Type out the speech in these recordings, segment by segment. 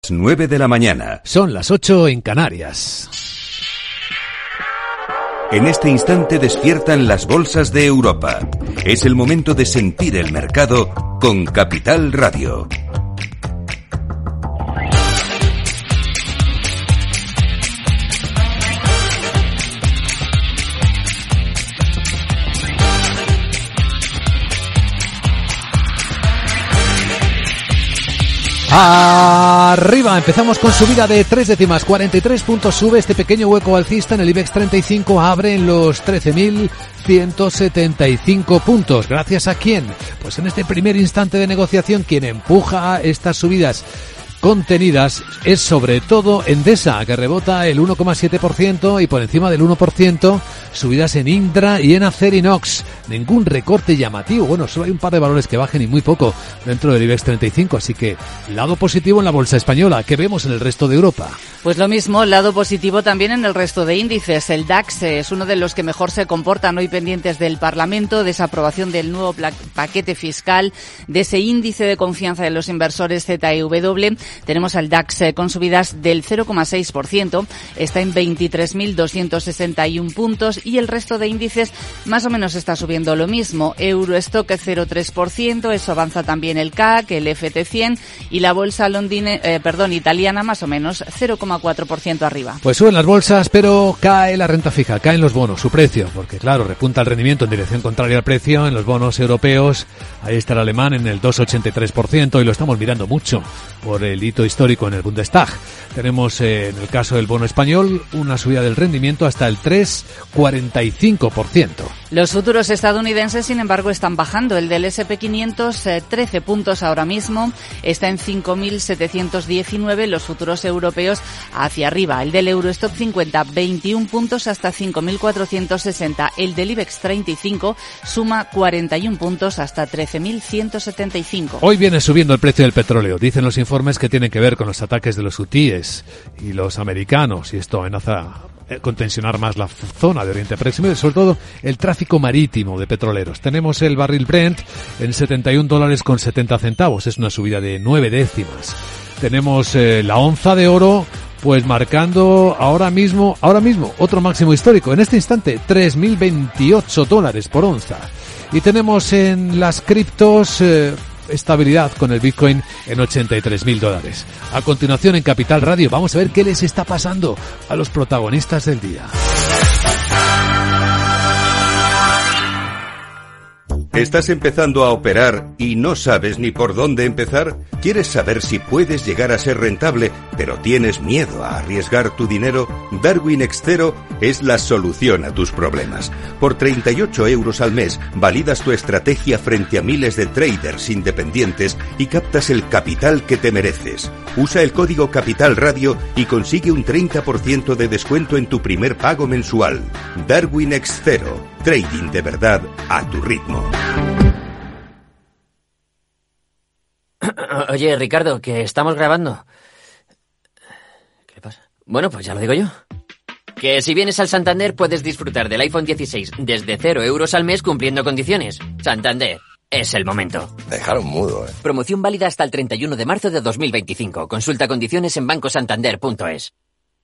9 de la mañana. Son las 8 en Canarias. En este instante despiertan las bolsas de Europa. Es el momento de sentir el mercado con Capital Radio. Arriba, empezamos con subida de 3 décimas, 43 puntos sube este pequeño hueco alcista en el IBEX 35, abre en los 13.175 puntos. ¿Gracias a quién? Pues en este primer instante de negociación, quien empuja estas subidas contenidas es sobre todo Endesa, que rebota el 1,7% y por encima del 1%, subidas en Indra y en Acerinox. Ningún recorte llamativo, bueno, solo hay un par de valores que bajen y muy poco dentro del IBEX 35, así que lado positivo en la bolsa española. ¿Qué vemos en el resto de Europa? Pues lo mismo, lado positivo también en el resto de índices. El DAX es uno de los que mejor se comportan hoy pendientes del Parlamento, de esa aprobación del nuevo paquete fiscal, de ese índice de confianza de los inversores ZEW. Tenemos al DAX con subidas del 0,6%, está en 23.261 puntos y el resto de índices más o menos está subiendo lo mismo. Eurostock 0,3%, eso avanza también el CAC, el FT100 y la bolsa italiana más o menos 0,4% arriba. Pues suben las bolsas, pero cae la renta fija, caen los bonos, su precio, porque claro, repunta el rendimiento en dirección contraria al precio en los bonos europeos. Ahí está el alemán en el 2,83% y lo estamos mirando mucho por el hito histórico en el Bundestag. Tenemos en el caso del bono español una subida del rendimiento hasta el 3,45%. Los futuros estadounidenses, sin embargo, están bajando. El del S&P 500, 13 puntos ahora mismo, está en 5.719. Los futuros europeos hacia arriba. El del Eurostock 50, 21 puntos hasta 5.460. El del IBEX 35 suma 41 puntos hasta 13.175. Hoy viene subiendo el precio del petróleo. Dicen los informes que tienen que ver con los ataques de los hutíes y los americanos, y esto amenaza con tensionar más la zona de Oriente Próximo y sobre todo el tráfico marítimo de petroleros. Tenemos el barril Brent en $71.70, es una subida de 9 décimas. Tenemos la onza de oro pues marcando ahora mismo otro máximo histórico, en este instante $3.028 por onza. Y tenemos en las criptos estabilidad con el Bitcoin en $83.000. A continuación en Capital Radio vamos a ver qué les está pasando a los protagonistas del día. ¿Estás empezando a operar y no sabes ni por dónde empezar? ¿Quieres saber si puedes llegar a ser rentable, pero tienes miedo a arriesgar tu dinero? Darwin Extero es la solución a tus problemas. Por 38 € al mes, validas tu estrategia frente a miles de traders independientes y captas el capital que te mereces. Usa el código Capital Radio y consigue un 30% de descuento en tu primer pago mensual. Darwin Extero. Trading de verdad a tu ritmo. Oye, Ricardo, que estamos grabando. ¿Qué le pasa? Bueno, pues ya lo digo yo. Que si vienes al Santander puedes disfrutar del iPhone 16 desde 0 € al mes cumpliendo condiciones. Santander, es el momento. Dejaron mudo, Promoción válida hasta el 31 de marzo de 2025. Consulta condiciones en bancosantander.es.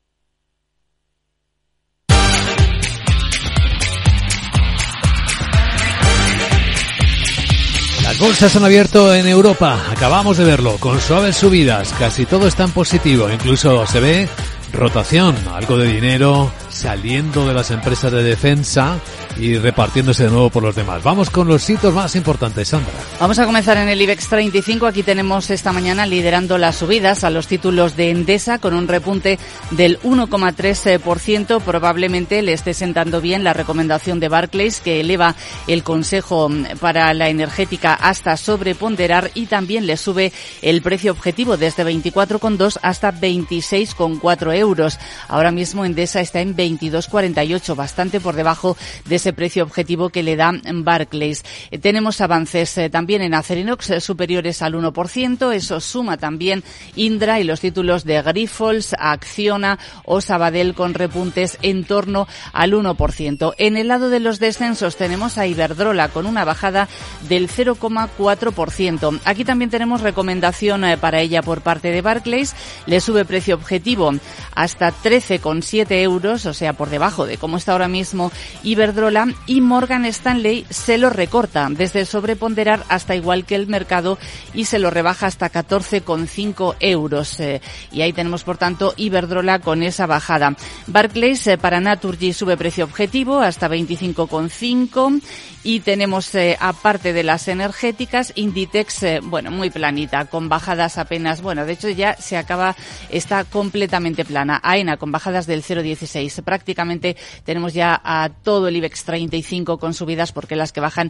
Las bolsas han abierto en Europa, acabamos de verlo, con suaves subidas, casi todo está en positivo, incluso se ve rotación, algo de dinero saliendo de las empresas de defensa y repartiéndose de nuevo por los demás. Vamos con los hitos más importantes, Sandra. Vamos a comenzar en el IBEX 35. Aquí tenemos esta mañana liderando las subidas a los títulos de Endesa con un repunte del 1,3%. Probablemente le esté sentando bien la recomendación de Barclays, que eleva el consejo para la energética hasta sobreponderar, y también le sube el precio objetivo desde 24,2 hasta 26,4 €. Ahora mismo Endesa está en 22,48, bastante por debajo de ese ese precio objetivo que le da Barclays. Tenemos avances también en Acerinox superiores al 1%, eso suma también Indra y los títulos de Grifols, Acciona o Sabadell con repuntes en torno al 1%. En el lado de los descensos tenemos a Iberdrola con una bajada del 0,4%. Aquí también tenemos recomendación para ella por parte de Barclays. Le sube precio objetivo hasta 13,7 euros, o sea, por debajo de cómo está ahora mismo Iberdrola, y Morgan Stanley se lo recorta desde sobreponderar hasta igual que el mercado y se lo rebaja hasta 14,5 euros. Y ahí tenemos, por tanto, Iberdrola con esa bajada. Barclays para Naturgy sube precio objetivo hasta 25,5 y tenemos, aparte de las energéticas, Inditex, muy planita, con bajadas apenas, de hecho ya está completamente plana. AENA con bajadas del 0,16. Prácticamente tenemos ya a todo el IBEX 35 con subidas porque las que bajan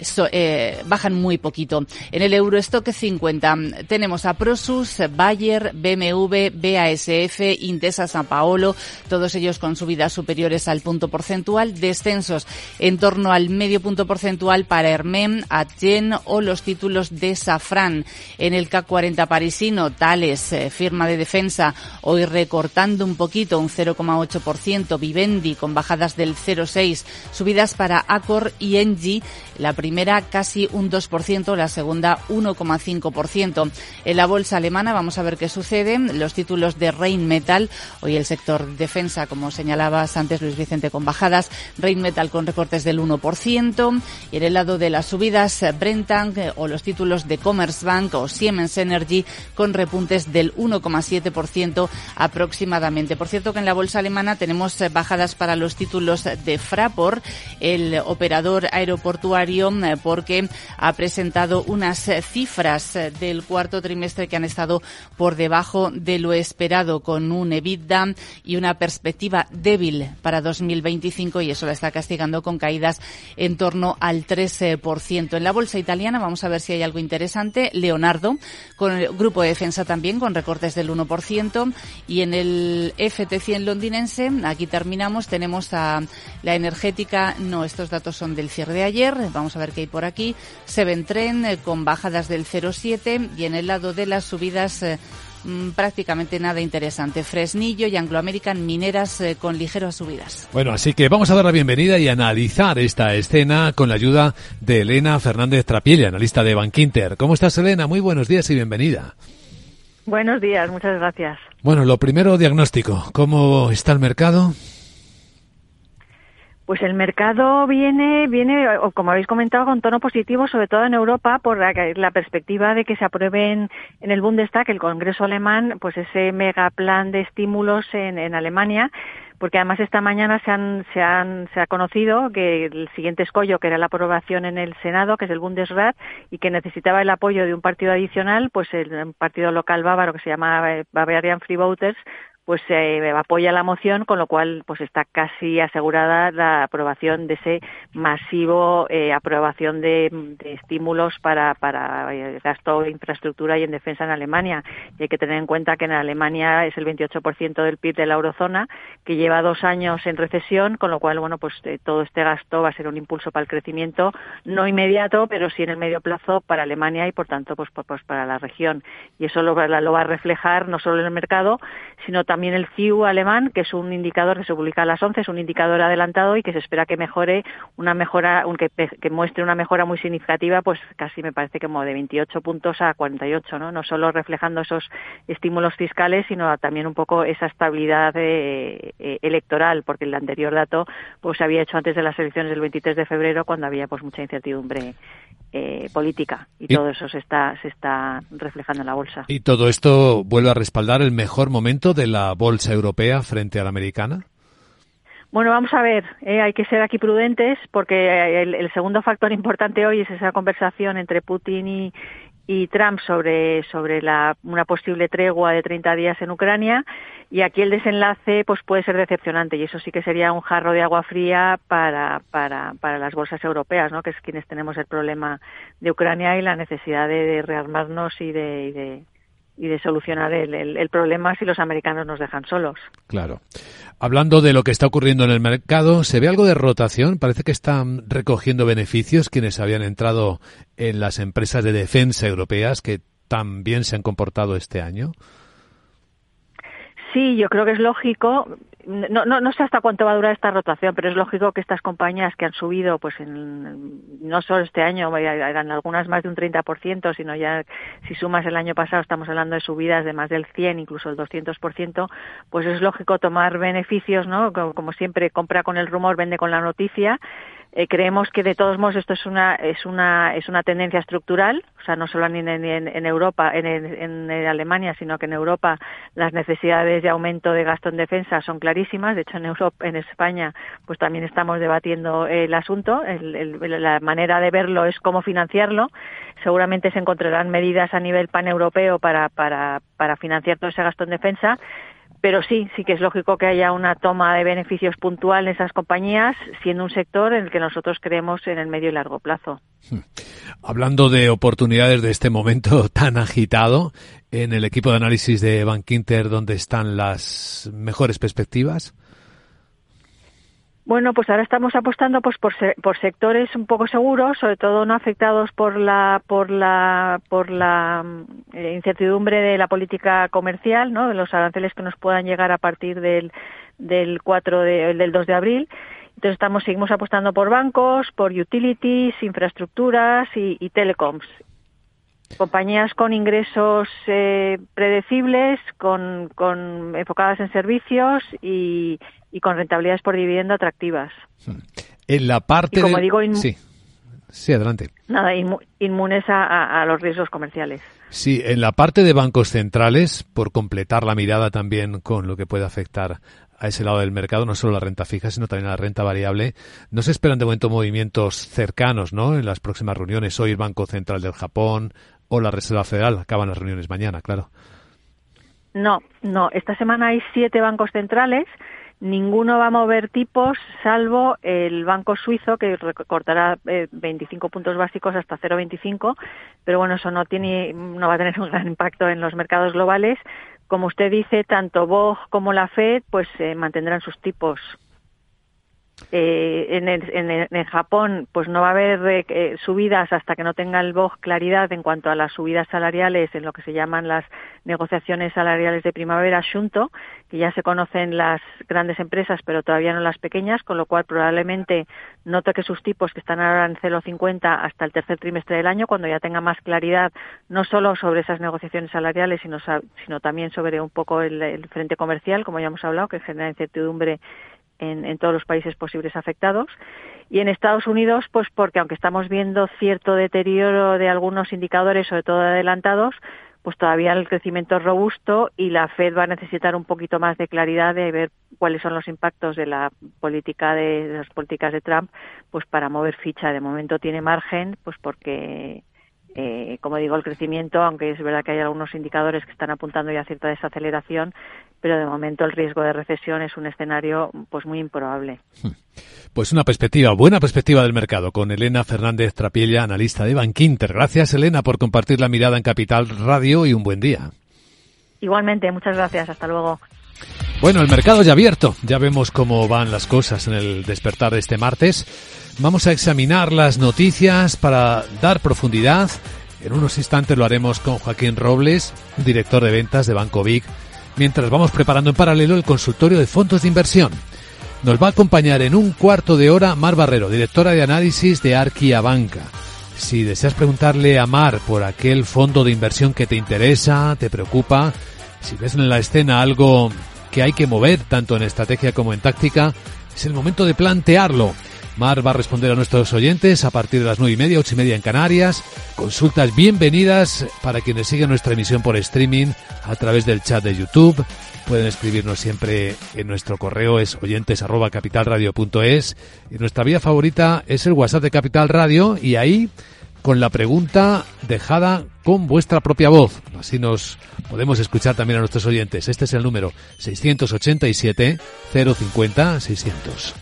muy poquito. En el Eurostock 50 tenemos a Prosus, Bayer, BMW, BASF, Intesa Sanpaolo, todos ellos con subidas superiores al punto porcentual, descensos en torno al medio punto porcentual para Hermès, Adyen o los títulos de Safran. En el CAC 40 parisino, Thales, firma de defensa, hoy recortando un poquito, un 0,8%, Vivendi con bajadas del 0,6%, subidas para Accor y Engie, la primera casi un 2%, la segunda 1,5%. En la bolsa alemana vamos a ver qué sucede. Los títulos de Rheinmetall, hoy el sector defensa, como señalabas antes, Luis Vicente, con bajadas, Rheinmetall con recortes del 1%, y en el lado de las subidas, Brenntag o los títulos de Commerzbank o Siemens Energy con repuntes del 1,7% aproximadamente. Por cierto que en la bolsa alemana tenemos bajadas para los títulos de Fraport, el operador aeroportuario, porque ha presentado unas cifras del cuarto trimestre que han estado por debajo de lo esperado, con un EBITDA y una perspectiva débil para 2025, y eso la está castigando con caídas en torno al 13%. En la bolsa italiana vamos a ver si hay algo interesante. Leonardo, con el grupo de defensa también, con recortes del 1%, y en el FT100 londinense, aquí terminamos, tenemos a la energética, estos datos son del cierre de ayer, vamos a ver qué hay por aquí. Seven Trend con bajadas del 0,7, y en el lado de las subidas prácticamente nada interesante. Fresnillo y Anglo American mineras con ligeras subidas. Bueno, así que vamos a dar la bienvenida y analizar esta escena con la ayuda de Elena Fernández Trapielli, analista de Bankinter. ¿Cómo estás, Elena? Muy buenos días y bienvenida. Buenos días, muchas gracias. Bueno, lo primero, diagnóstico. ¿Cómo está el mercado? Pues el mercado viene, como habéis comentado, con tono positivo, sobre todo en Europa, por la perspectiva de que se apruebe en el Bundestag, el Congreso alemán, pues ese mega plan de estímulos en Alemania, porque además esta mañana se ha conocido que el siguiente escollo, que era la aprobación en el Senado, que es el Bundesrat, y que necesitaba el apoyo de un partido adicional, pues el partido local bávaro, que se llama Bavarian Freebooters, pues apoya la moción, con lo cual pues está casi asegurada la aprobación de ese masivo aprobación de estímulos para gasto de infraestructura y en defensa en Alemania. Y hay que tener en cuenta que en Alemania es el 28% del PIB de la eurozona, que lleva 2 años en recesión, con lo cual todo este gasto va a ser un impulso para el crecimiento, no inmediato, pero sí en el medio plazo para Alemania y por tanto pues para la región. Y eso lo va a reflejar no solo en el mercado, sino también el CIU alemán, que es un indicador que se publica a las 11, es un indicador adelantado y que se espera que que muestre una mejora muy significativa, pues casi me parece como de 28 puntos a 48, no solo reflejando esos estímulos fiscales, sino también un poco esa estabilidad electoral, porque el anterior dato pues se había hecho antes de las elecciones del 23 de febrero, cuando había pues mucha incertidumbre política, y todo eso se está reflejando en la bolsa. ¿Y todo esto vuelve a respaldar el mejor momento de la bolsa europea frente a la americana? Bueno, vamos a ver, hay que ser aquí prudentes, porque el segundo factor importante hoy es esa conversación entre Putin y Trump sobre una posible tregua de 30 días en Ucrania, y aquí el desenlace pues puede ser decepcionante, y eso sí que sería un jarro de agua fría para las bolsas europeas, ¿no? Que es quienes tenemos el problema de Ucrania y la necesidad de rearmarnos y de solucionar el problema si los americanos nos dejan solos. Claro. Hablando de lo que está ocurriendo en el mercado, ¿se ve algo de rotación? Parece que están recogiendo beneficios quienes habían entrado en las empresas de defensa europeas que tan bien se han comportado este año. Sí, yo creo que es lógico. No sé hasta cuánto va a durar esta rotación, pero es lógico que estas compañías que han subido, pues no solo este año, eran algunas más de un 30%, sino ya si sumas el año pasado estamos hablando de subidas de más del 100, incluso el 200%, pues es lógico tomar beneficios, ¿no? Como siempre, compra con el rumor, vende con la noticia. Creemos que de todos modos esto es una tendencia estructural, o sea, no solo en Europa, en Alemania, sino que en Europa las necesidades de aumento de gasto en defensa son clarísimas. De hecho, en España, pues también estamos debatiendo el asunto. La manera de verlo es cómo financiarlo. Seguramente se encontrarán medidas a nivel paneuropeo para financiar todo ese gasto en defensa. Pero sí que es lógico que haya una toma de beneficios puntual en esas compañías, siendo un sector en el que nosotros creemos en el medio y largo plazo. Hablando de oportunidades de este momento tan agitado, en el equipo de análisis de Bankinter, ¿dónde están las mejores perspectivas? Bueno, pues ahora estamos apostando pues por sectores un poco seguros, sobre todo no afectados por la incertidumbre de la política comercial, ¿no? De los aranceles que nos puedan llegar a partir del 2 de abril. Entonces seguimos apostando por bancos, por utilities, infraestructuras y telecoms. Compañías con ingresos predecibles, con enfocadas en servicios y con rentabilidades por dividendo atractivas. En la parte como digo, sí, adelante. Nada, inmunes a los riesgos comerciales. Sí, en la parte de bancos centrales, por completar la mirada también con lo que puede afectar a ese lado del mercado, no solo la renta fija, sino también la renta variable, no se esperan de momento movimientos cercanos, ¿no? En las próximas reuniones, hoy el Banco Central del Japón o la Reserva Federal, acaban las reuniones mañana, claro. No, esta semana hay 7 bancos centrales. Ninguno va a mover tipos, salvo el banco suizo, que recortará 25 puntos básicos hasta 0,25, pero bueno, eso no va a tener un gran impacto en los mercados globales. Como usted dice, tanto BOJ como la Fed pues mantendrán sus tipos. En Japón pues no va a haber subidas hasta que no tenga el BOJ claridad en cuanto a las subidas salariales en lo que se llaman las negociaciones salariales de primavera Shunto, que ya se conocen las grandes empresas pero todavía no las pequeñas, con lo cual probablemente no toque sus tipos que están ahora en 0,50 hasta el tercer trimestre del año, cuando ya tenga más claridad no solo sobre esas negociaciones salariales sino también sobre un poco el frente comercial, como ya hemos hablado, que genera incertidumbre en todos los países posibles afectados. Y en Estados Unidos, pues porque aunque estamos viendo cierto deterioro de algunos indicadores, sobre todo adelantados, pues todavía el crecimiento es robusto y la Fed va a necesitar un poquito más de claridad de ver cuáles son los impactos de las políticas de Trump, pues para mover ficha. De momento tiene margen, pues porque como digo, el crecimiento, aunque es verdad que hay algunos indicadores que están apuntando ya a cierta desaceleración, pero de momento el riesgo de recesión es un escenario pues muy improbable. Pues una buena perspectiva del mercado con Elena Fernández Trapiella, analista de Bankinter. Gracias, Elena, por compartir la mirada en Capital Radio y un buen día. Igualmente, muchas gracias. Hasta luego. Bueno, el mercado ya abierto. Ya vemos cómo van las cosas en el despertar de este martes. Vamos a examinar las noticias para dar profundidad. En unos instantes lo haremos con Joaquín Robles, director de ventas de Banco Vic, mientras vamos preparando en paralelo el consultorio de fondos de inversión. Nos va a acompañar en un cuarto de hora Mar Barrero, directora de análisis de Arquia Banca. Si deseas preguntarle a Mar por aquel fondo de inversión que te interesa, te preocupa, si ves en la escena algo que hay que mover tanto en estrategia como en táctica, es el momento de plantearlo. Mar va a responder a nuestros oyentes a partir de las 9:30, 8:30 en Canarias. Consultas bienvenidas para quienes siguen nuestra emisión por streaming a través del chat de YouTube. Pueden escribirnos siempre en nuestro correo, es oyentes@capitalradio.es. Y nuestra vía favorita es el WhatsApp de Capital Radio, y ahí con la pregunta dejada con vuestra propia voz. Así nos podemos escuchar también a nuestros oyentes. Este es el número 687 050 600.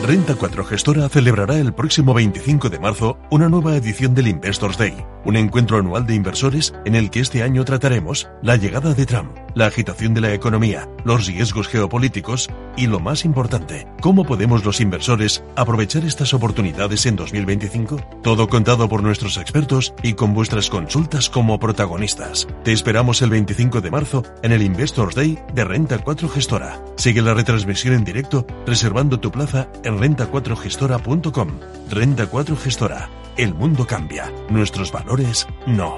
Renta 4 Gestora celebrará el próximo 25 de marzo una nueva edición del Investors Day, un encuentro anual de inversores en el que este año trataremos la llegada de Trump, la agitación de la economía, los riesgos geopolíticos y, lo más importante, cómo podemos los inversores aprovechar estas oportunidades en 2025. Todo contado por nuestros expertos y con vuestras consultas como protagonistas. Te esperamos el 25 de marzo en el Investors Day de Renta 4 Gestora. Sigue la retransmisión en directo reservando tu plaza en renta4gestora.com. Renta 4 Gestora. El mundo cambia. Nuestros valores no.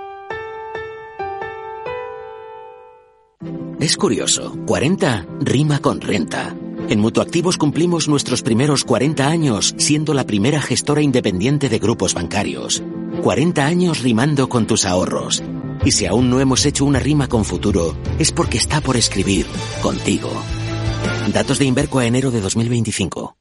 Es curioso, 40 rima con renta. En Mutuactivos cumplimos nuestros primeros 40 años siendo la primera gestora independiente de grupos bancarios. 40 años rimando con tus ahorros. Y si aún no hemos hecho una rima con futuro, es porque está por escribir contigo. Datos de Inverco a enero de 2025.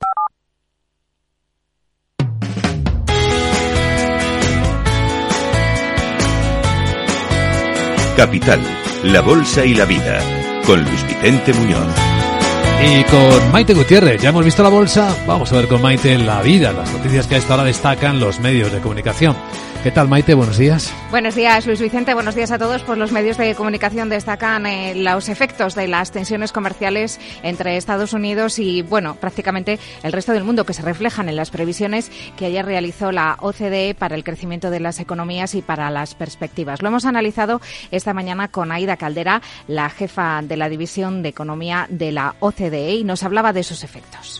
Capital, la bolsa y la vida, con Luis Vicente Muñoz. Y con Maite Gutiérrez, ya hemos visto la bolsa, vamos a ver con Maite la vida, las noticias que a esta hora destacan los medios de comunicación. ¿Qué tal, Maite? Buenos días. Buenos días, Luis Vicente. Buenos días a todos. Pues los medios de comunicación destacan los efectos de las tensiones comerciales entre Estados Unidos y, bueno, prácticamente el resto del mundo, que se reflejan en las previsiones que ayer realizó la OCDE para el crecimiento de las economías y para las perspectivas. Lo hemos analizado esta mañana con Aida Caldera, la jefa de la División de Economía de la OCDE, y nos hablaba de sus efectos.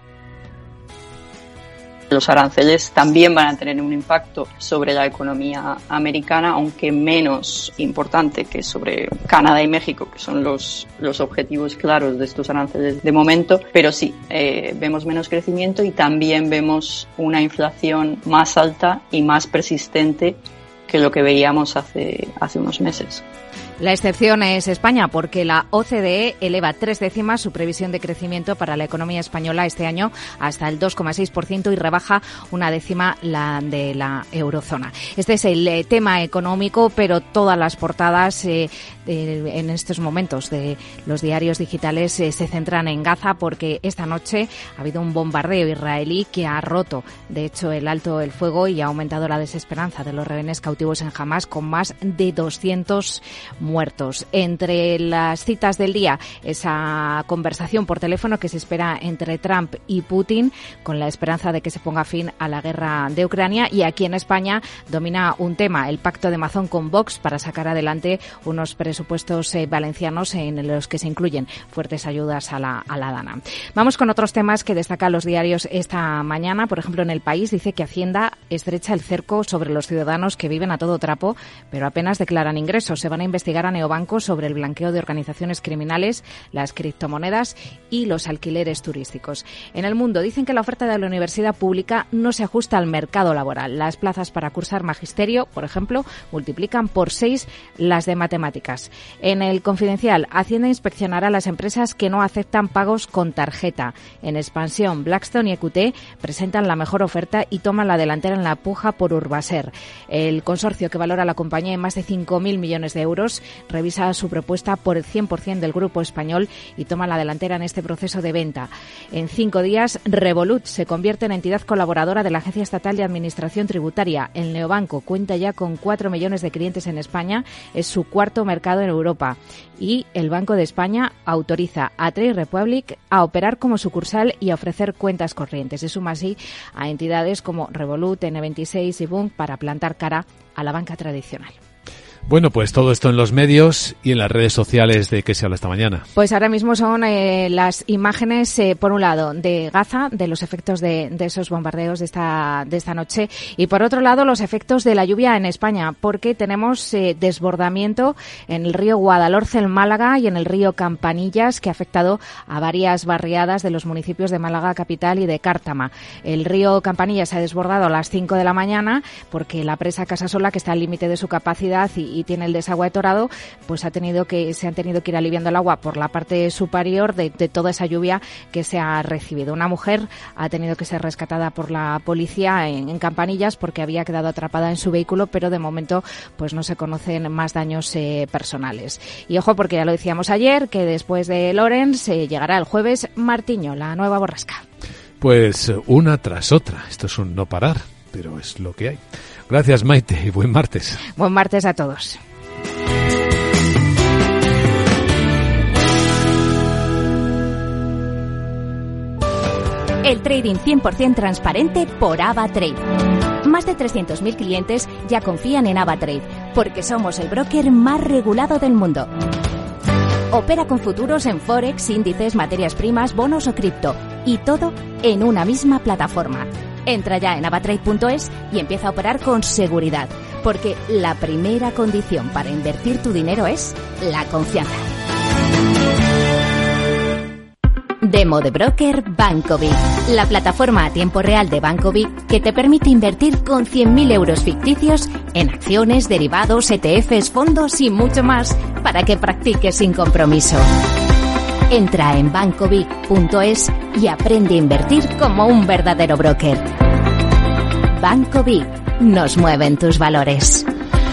Los aranceles también van a tener un impacto sobre la economía americana, aunque menos importante que sobre Canadá y México, que son los objetivos claros de estos aranceles de momento. Pero sí, vemos menos crecimiento y también vemos una inflación más alta y más persistente que lo que veíamos hace unos meses. La excepción es España, porque la OCDE eleva 3 décimas su previsión de crecimiento para la economía española este año hasta el 2,6% y rebaja 1 décima la de la eurozona. Este es el tema económico, pero todas las portadas en estos momentos de los diarios digitales se centran en Gaza, porque esta noche ha habido un bombardeo israelí que ha roto, de hecho, el alto el fuego y ha aumentado la desesperanza de los rehenes cautivos en Hamás, con más de 200 muertos. Entre las citas del día, esa conversación por teléfono que se espera entre Trump y Putin, con la esperanza de que se ponga fin a la guerra de Ucrania. Y aquí en España domina un tema, el pacto de Mazón con Vox para sacar adelante unos presupuestos valencianos en los que se incluyen fuertes ayudas a la Dana. Vamos con otros temas que destacan los diarios esta mañana. Por ejemplo, en El País dice que Hacienda estrecha el cerco sobre los ciudadanos que viven a todo trapo, pero apenas declaran ingresos. Se van a investigar a neobancos sobre el blanqueo de organizaciones criminales, las criptomonedas y los alquileres turísticos. En El Mundo dicen que la oferta de la universidad pública no se ajusta al mercado laboral. Las plazas para cursar magisterio, por ejemplo, multiplican por 6 las de matemáticas. En El Confidencial, Hacienda inspeccionará a las empresas que no aceptan pagos con tarjeta. En Expansión, Blackstone y EQT presentan la mejor oferta y toman la delantera en la puja por Urbaser. El consorcio, que valora a la compañía en más de 5.000 millones de euros, revisa su propuesta por el 100% del grupo español y toma la delantera en este proceso de venta. En 5 días, Revolut se convierte en entidad colaboradora de la Agencia Estatal de Administración Tributaria. El neobanco cuenta ya con 4 millones de clientes en España, es su cuarto mercado en Europa. Y el Banco de España autoriza a Trade Republic a operar como sucursal y a ofrecer cuentas corrientes. Se suma así a entidades como Revolut, N26 y Bunq para plantar cara a la banca tradicional. Bueno, pues todo esto en los medios y en las redes sociales. ¿De qué se habla esta mañana? Pues ahora mismo son las imágenes, por un lado, de Gaza, de los efectos de esos bombardeos de esta noche, y por otro lado, los efectos de la lluvia en España, porque tenemos desbordamiento en el río Guadalhorce en Málaga y en el río Campanillas, que ha afectado a varias barriadas de los municipios de Málaga capital y de Cártama. El río Campanillas se ha desbordado a las 5 de la mañana porque la presa Casasola, que está al límite de su capacidad y tiene el desagüe atorado, pues se han tenido que ir aliviando el agua por la parte superior de toda esa lluvia que se ha recibido. Una mujer ha tenido que ser rescatada por la policía en Campanillas porque había quedado atrapada en su vehículo, pero de momento pues no se conocen más daños personales. Y ojo, porque ya lo decíamos ayer, que después de Lorenz llegará el jueves Martiño, la nueva borrasca. Pues una tras otra. Esto es un no parar, pero es lo que hay. Gracias, Maite, y buen martes. Buen martes a todos. El trading 100% transparente por AvaTrade. Más de 300.000 clientes ya confían en AvaTrade, porque somos el broker más regulado del mundo. Opera con futuros en Forex, índices, materias primas, bonos o cripto, y todo en una misma plataforma. Entra ya en avatrade.es y empieza a operar con seguridad, porque la primera condición para invertir tu dinero es la confianza. Demo de broker Bankovic, la plataforma a tiempo real de Bankovic que te permite invertir con 100.000 euros ficticios en acciones, derivados, ETFs, fondos y mucho más para que practiques sin compromiso. Entra en bankovic.es y aprende a invertir como un verdadero broker. Bankovic, nos mueven tus valores.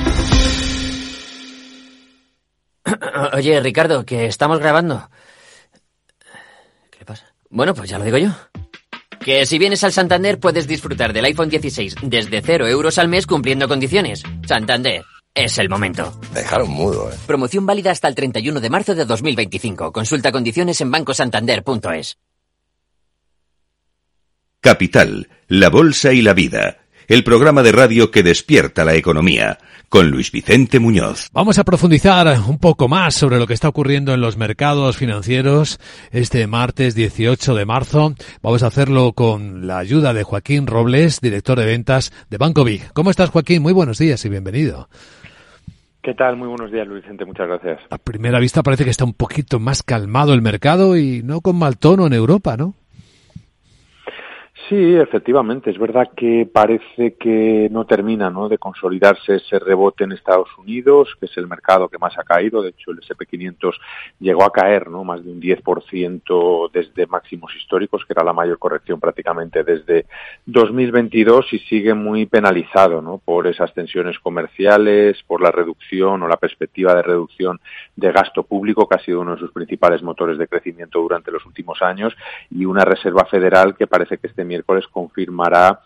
Oye, Ricardo, que estamos grabando. ¿Qué pasa? Bueno, pues ya lo digo yo. Que si vienes al Santander puedes disfrutar del iPhone 16 desde 0 euros al mes cumpliendo condiciones. Santander, es el momento. Me dejaron mudo, Promoción válida hasta el 31 de marzo de 2025. Consulta condiciones en bancosantander.es. Capital, la bolsa y la vida. El programa de radio que despierta la economía. Con Luis Vicente Muñoz. Vamos a profundizar un poco más sobre lo que está ocurriendo en los mercados financieros este martes 18 de marzo. Vamos a hacerlo con la ayuda de Joaquín Robles, director de ventas de Bankovic. ¿Cómo estás, Joaquín? Muy buenos días y bienvenido. ¿Qué tal? Muy buenos días, Luis Vicente. Muchas gracias. A primera vista parece que está un poquito más calmado el mercado y no con mal tono en Europa, ¿no? Sí, efectivamente. Es verdad que parece que no termina, ¿no?, de consolidarse ese rebote en Estados Unidos, que es el mercado que más ha caído. De hecho, el S&P 500 llegó a caer, ¿no?, más de un 10% desde máximos históricos, que era la mayor corrección prácticamente desde 2022, y sigue muy penalizado, ¿no?, por esas tensiones comerciales, por la reducción o la perspectiva de reducción de gasto público, que ha sido uno de sus principales motores de crecimiento durante los últimos años, y una Reserva Federal que parece que este miércoles confirmará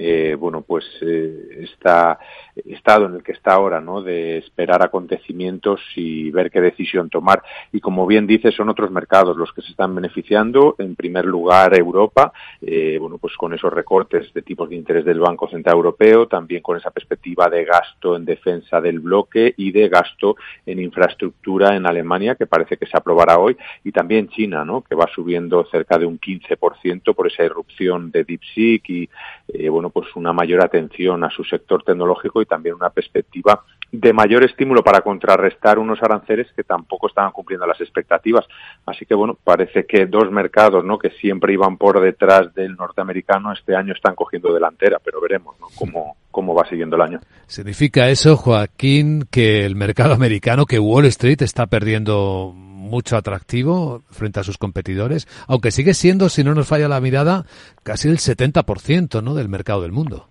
está estado en el que está ahora, ¿no?, de esperar acontecimientos y ver qué decisión tomar. Y como bien dice, son otros mercados los que se están beneficiando. En primer lugar, Europa, con esos recortes de tipos de interés del Banco Central Europeo, también con esa perspectiva de gasto en defensa del bloque y de gasto en infraestructura en Alemania, que parece que se aprobará hoy, y también China, ¿no?, que va subiendo cerca de un 15% por esa irrupción de DeepSeek y una mayor atención a su sector tecnológico y también una perspectiva de mayor estímulo para contrarrestar unos aranceles que tampoco estaban cumpliendo las expectativas. Así que parece que dos mercados, ¿no?, que siempre iban por detrás del norteamericano, este año están cogiendo delantera, pero veremos, ¿no?, cómo va siguiendo el año. ¿Significa eso, Joaquín, que el mercado americano, que Wall Street está perdiendo mucho atractivo frente a sus competidores, aunque sigue siendo, si no nos falla la mirada, casi el 70%, ¿no?, del mercado del mundo?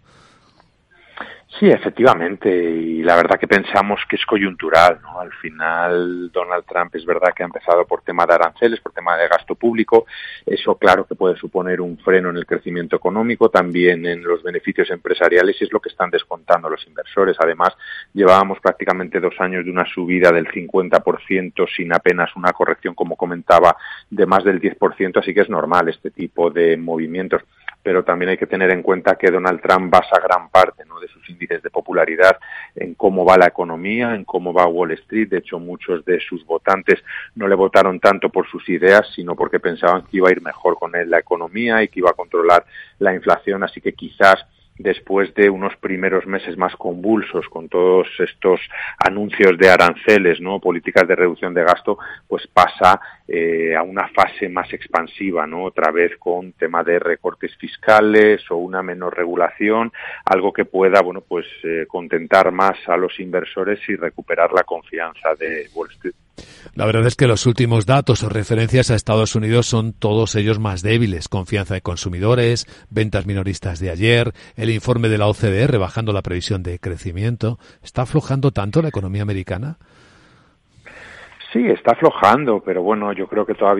Sí, efectivamente, y la verdad que pensamos que es coyuntural, ¿no? Al final, Donald Trump es verdad que ha empezado por tema de aranceles, por tema de gasto público. Eso, claro, que puede suponer un freno en el crecimiento económico, también en los beneficios empresariales, y es lo que están descontando los inversores. Además, llevábamos prácticamente 2 años de una subida del 50% sin apenas una corrección, como comentaba, de más del 10%, así que es normal este tipo de movimientos. Pero también hay que tener en cuenta que Donald Trump basa gran parte, ¿no?, de sus índices de popularidad en cómo va la economía, en cómo va Wall Street. De hecho, muchos de sus votantes no le votaron tanto por sus ideas, sino porque pensaban que iba a ir mejor con él la economía y que iba a controlar la inflación. Así que quizás después de unos primeros meses más convulsos con todos estos anuncios de aranceles, ¿no?, políticas de reducción de gasto, pues pasa a una fase más expansiva, ¿no?, otra vez con tema de recortes fiscales o una menor regulación, algo que pueda, contentar más a los inversores y recuperar la confianza de Wall Street. La verdad es que los últimos datos o referencias a Estados Unidos son todos ellos más débiles. Confianza de consumidores, ventas minoristas de ayer, el informe de la OCDE rebajando la previsión de crecimiento. ¿Está aflojando tanto la economía americana? Sí, está aflojando, pero yo creo que todavía es muy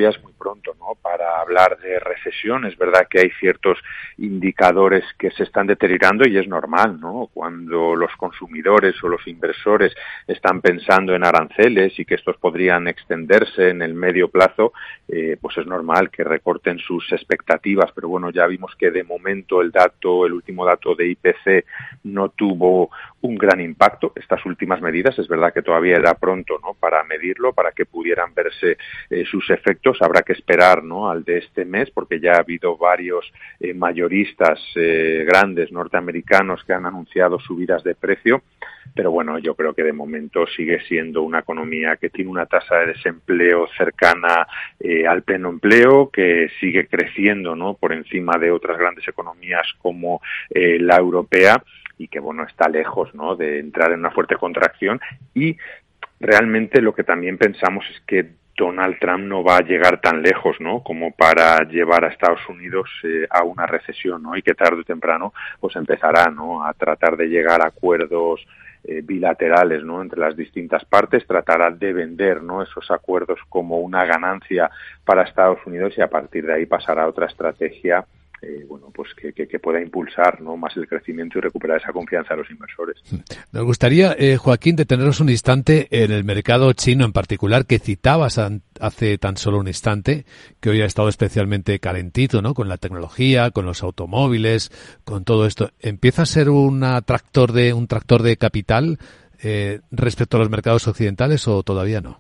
pronto, ¿no?, para hablar de recesión. Es verdad que hay ciertos indicadores que se están deteriorando y es normal, ¿no? Cuando los consumidores o los inversores están pensando en aranceles y que estos podrían extenderse en el medio plazo, pues es normal que recorten sus expectativas. Pero bueno, ya vimos que de momento el último dato de IPC no tuvo un gran impacto. Estas últimas medidas, es verdad que todavía era pronto, ¿no?, para medirlo, para que pudieran verse sus efectos. Habrá que esperar, ¿no?, al de este mes, porque ya ha habido varios mayoristas grandes norteamericanos que han anunciado subidas de precio. Pero bueno, yo creo que de momento sigue siendo una economía que tiene una tasa de desempleo cercana al pleno empleo, que sigue creciendo, ¿no?, por encima de otras grandes economías como la europea, y que bueno, está lejos, ¿no?, de entrar en una fuerte contracción. Y realmente lo que también pensamos es que Donald Trump no va a llegar tan lejos, ¿no?, como para llevar a Estados Unidos a una recesión, ¿no?, y que tarde o temprano pues empezará, ¿no?, a tratar de llegar a acuerdos bilaterales, ¿no?, entre las distintas partes. Tratará de vender, ¿no?, esos acuerdos como una ganancia para Estados Unidos, y a partir de ahí pasará a otra estrategia pues que pueda impulsar, ¿no?, más el crecimiento y recuperar esa confianza de los inversores. Nos gustaría, Joaquín, detenernos un instante en el mercado chino en particular, que citabas hace tan solo un instante, que hoy ha estado especialmente calentito, ¿no?, con la tecnología, con los automóviles, con todo esto. ¿Empieza a ser un tractor de capital respecto a los mercados occidentales o todavía no?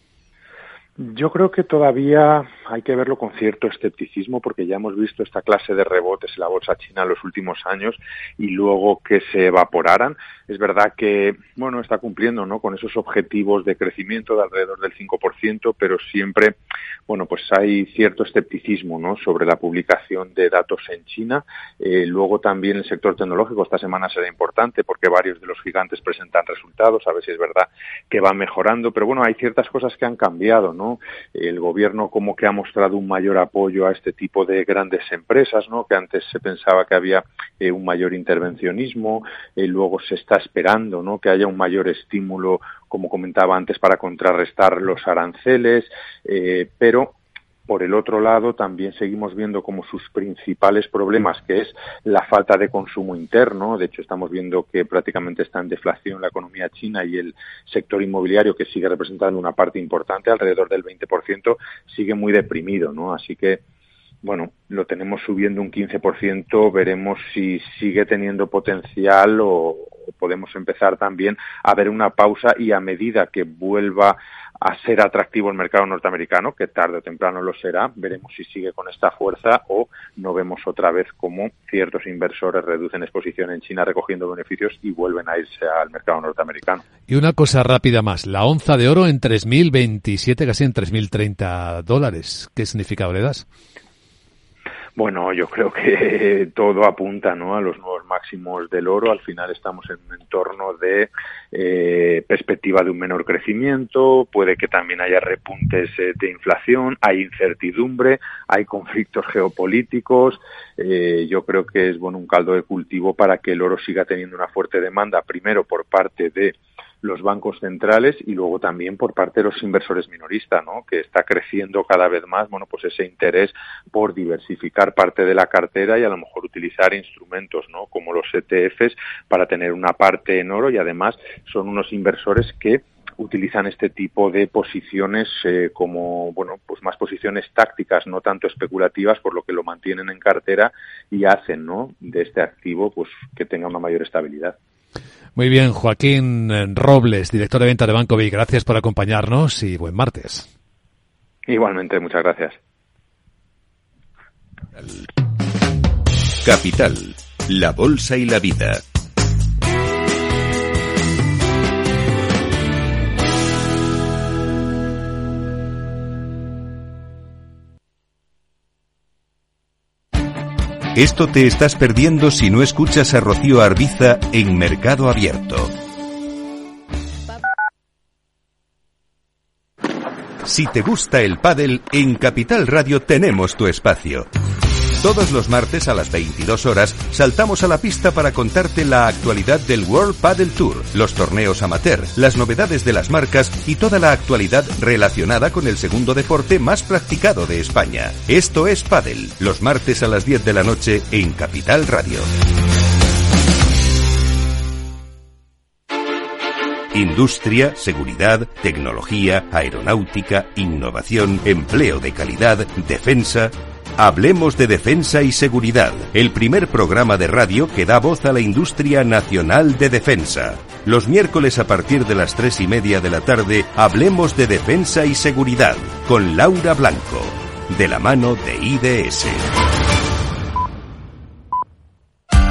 Yo creo que todavía hay que verlo con cierto escepticismo, porque ya hemos visto esta clase de rebotes en la bolsa china en los últimos años y luego que se evaporaran. Es verdad que, bueno, está cumpliendo, ¿no?, con esos objetivos de crecimiento de alrededor del 5%, pero siempre, bueno, pues hay cierto escepticismo, ¿no?, sobre la publicación de datos en China. Luego también el sector tecnológico esta semana será importante, porque varios de los gigantes presentan resultados, a ver si es verdad que va mejorando, pero bueno, hay ciertas cosas que han cambiado, ¿no? El gobierno como que ha mostrado un mayor apoyo a este tipo de grandes empresas, ¿no?, que antes se pensaba que había un mayor intervencionismo. Luego se está esperando, ¿no?, que haya un mayor estímulo, como comentaba antes, para contrarrestar los aranceles, pero por el otro lado también seguimos viendo como sus principales problemas, que es la falta de consumo interno. De hecho, estamos viendo que prácticamente está en deflación la economía china, y el sector inmobiliario, que sigue representando una parte importante, alrededor del 20%, sigue muy deprimido, ¿no? Así que, bueno, lo tenemos subiendo un 15%, veremos si sigue teniendo potencial o podemos empezar también a ver una pausa, y a medida que vuelva a ser atractivo el mercado norteamericano, que tarde o temprano lo será, veremos si sigue con esta fuerza o no vemos otra vez cómo ciertos inversores reducen exposición en China recogiendo beneficios y vuelven a irse al mercado norteamericano. Y una cosa rápida más, la onza de oro en 3.027, casi en $3.030. ¿Qué significado le das? Bueno, yo creo que todo apunta, ¿no?, a los nuevos máximos del oro. Al final estamos en un entorno de perspectiva de un menor crecimiento, puede que también haya repuntes de inflación, hay incertidumbre, hay conflictos geopolíticos. Yo creo que es, bueno, un caldo de cultivo para que el oro siga teniendo una fuerte demanda, primero por parte de los bancos centrales y luego también por parte de los inversores minoristas, ¿no?, que está creciendo cada vez más, bueno, pues ese interés por diversificar parte de la cartera y a lo mejor utilizar instrumentos, ¿no?, como los ETFs para tener una parte en oro, y además son unos inversores que utilizan este tipo de posiciones como, bueno, pues más posiciones tácticas, no tanto especulativas, por lo que lo mantienen en cartera y hacen, ¿no?, de este activo pues que tenga una mayor estabilidad. Muy bien, Joaquín Robles, director de venta de Banco BPI, gracias por acompañarnos y buen martes. Igualmente, muchas gracias. Capital, la bolsa y la vida. Esto te estás perdiendo si no escuchas a Rocío Arbiza en Mercado Abierto. Si te gusta el pádel, en Capital Radio tenemos tu espacio. Todos los martes a las 22 horas saltamos a la pista para contarte la actualidad del World Padel Tour, los torneos amateur, las novedades de las marcas y toda la actualidad relacionada con el segundo deporte más practicado de España. Esto es Padel, los martes a las 10 de la noche en Capital Radio. Industria, seguridad, tecnología, aeronáutica, innovación, empleo de calidad, defensa. Hablemos de defensa y seguridad, el primer programa de radio que da voz a la industria nacional de defensa. Los miércoles a partir de las 3:30 de la tarde, hablemos de defensa y seguridad con Laura Blanco, de la mano de IDS.